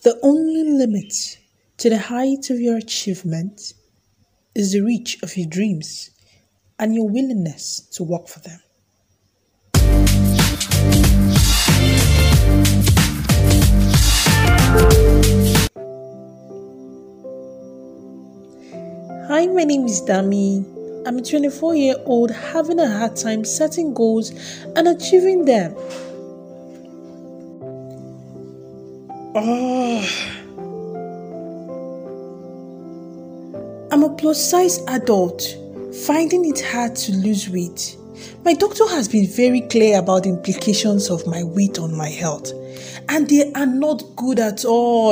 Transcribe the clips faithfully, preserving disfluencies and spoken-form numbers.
The only limit to the height of your achievement is the reach of your dreams and your willingness to work for them. Hi, my name is Dami. I'm a twenty-four year old having a hard time setting goals and achieving them. Oh. I'm a plus size adult, finding it hard to lose weight. My doctor has been very clear about the implications of my weight on my health, and they are not good at all.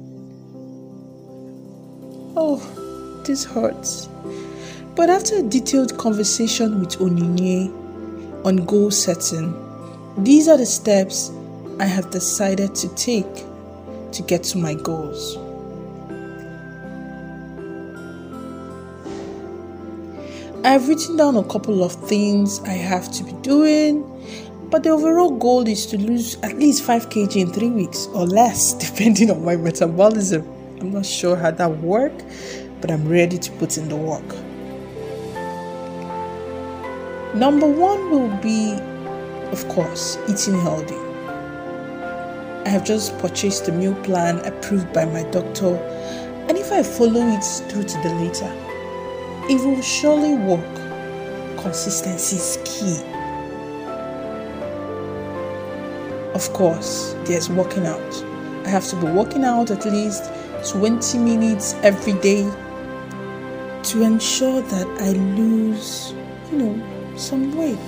Oh, this hurts. But after a detailed conversation with Onyinye on goal setting, these are the steps I have decided to take to get to my goals. I've written down a couple of things I have to be doing, but the overall goal is to lose at least five kilograms in three weeks or less, depending on my metabolism. I'm not sure how that will work, but I'm ready to put in the work. Number one will be, of course, eating healthy. I have just purchased a meal plan approved by my doctor, and if I follow it through to the later, it will surely work. Consistency is key. Of course, there's working out. I have to be working out at least twenty minutes every day to ensure that I lose, you know, some weight.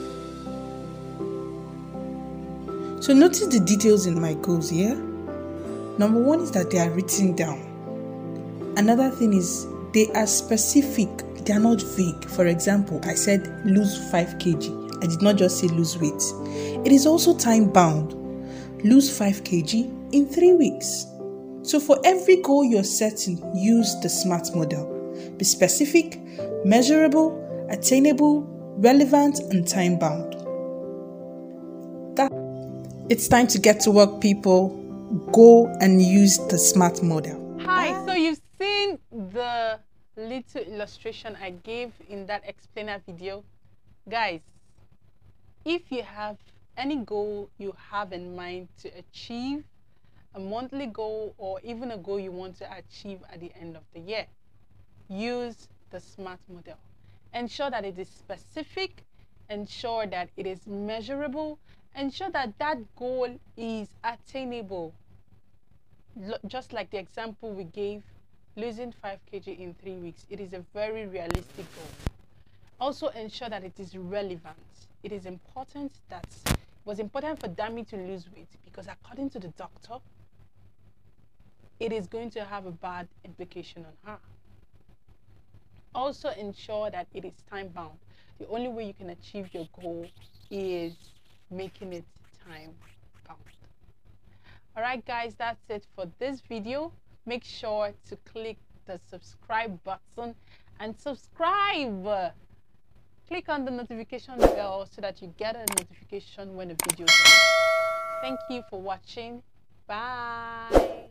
So notice the details in my goals here. Number one is that they are written down. Another thing is they are specific, they are not vague. For example, I said lose five kilograms. I did not just say lose weight. It is also time bound. Lose five kilograms in three weeks. So for every goal you're setting, use the SMART model. Be specific, measurable, attainable, relevant, and time bound. That it's time to get to work, people. Go and use the SMART model. Hi, Bye. So you've seen the little illustration I gave in that explainer video. Guys, if you have any goal you have in mind to achieve, a monthly goal or even a goal you want to achieve at the end of the year, use the SMART model. Ensure that it is specific, ensure that it is measurable, ensure that that goal is attainable. L- just like the example we gave, losing five kilograms in three weeks. It is a very realistic goal. Also ensure that it is relevant. It is important that it was important for Dami to lose weight because according to the doctor, it is going to have a bad implication on her. Also ensure that it is time bound. The only way you can achieve your goal is making it time bound. Alright guys, that's it for this video. Make sure to click the subscribe button and subscribe. Click on the notification bell so that you get a notification when a video drops. Thank you for watching. Bye.